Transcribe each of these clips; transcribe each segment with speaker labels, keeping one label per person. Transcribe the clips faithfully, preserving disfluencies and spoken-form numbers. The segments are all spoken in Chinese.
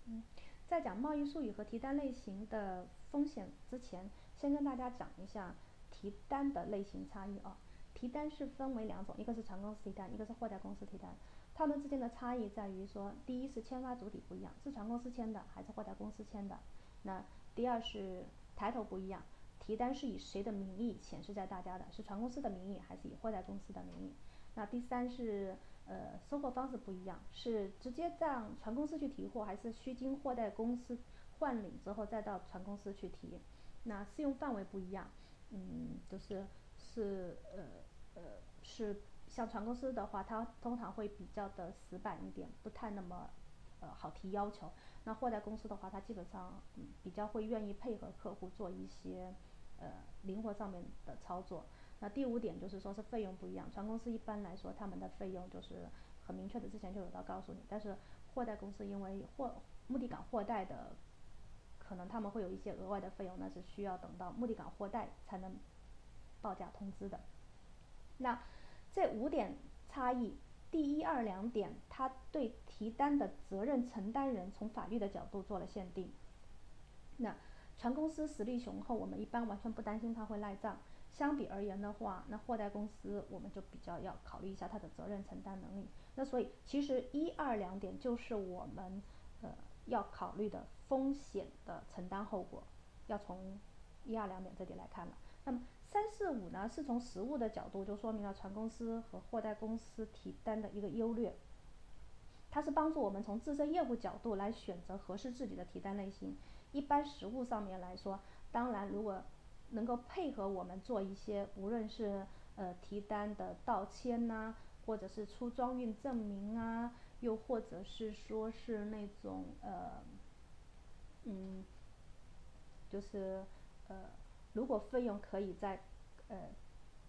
Speaker 1: 嗯，在讲贸易术语和提单类型的风险之前，先跟大家讲一下提单的类型差异啊。提单是分为两种，一个是船公司提单，一个是货代公司提单。它们之间的差异在于说，第一是签发主体不一样，是船公司签的还是货代公司签的。那第二是抬头不一样，提单是以谁的名义显示在大家的，是船公司的名义还是以货代公司的名义。那第三是呃收货方式不一样，是直接让船公司去提货，还是需经货代公司换领之后再到船公司去提。那适用范围不一样，嗯，就是是呃呃是像船公司的话，它通常会比较的死板一点，不太那么呃好提要求。那货代公司的话，它基本上嗯比较会愿意配合客户做一些呃灵活上面的操作。那第五点就是说是费用不一样，船公司一般来说他们的费用就是很明确的，之前就有要告诉你，但是货代公司因为货目的港货代的可能他们会有一些额外的费用，那是需要等到目的港货代才能报价通知的。那这五点差异，第一二两点，它对提单的责任承担人从法律的角度做了限定。那船公司实力雄厚，我们一般完全不担心它会赖账。相比而言的话，那货代公司我们就比较要考虑一下它的责任承担能力。那所以其实一二两点就是我们呃要考虑的风险的承担后果，要从一二两点这里来看了。那么三四五呢，是从实务的角度就说明了船公司和货代公司提单的一个优劣。它是帮助我们从自身业务角度来选择合适自己的提单类型。一般实务上面来说，当然如果能够配合我们做一些，无论是呃提单的道歉呐、啊，或者是出装运证明啊，又或者是说是那种呃嗯，就是呃，如果费用可以在呃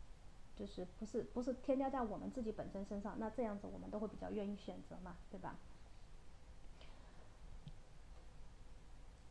Speaker 1: 就是不是不是添加在我们自己本身身上，那这样子我们都会比较愿意选择嘛，对吧？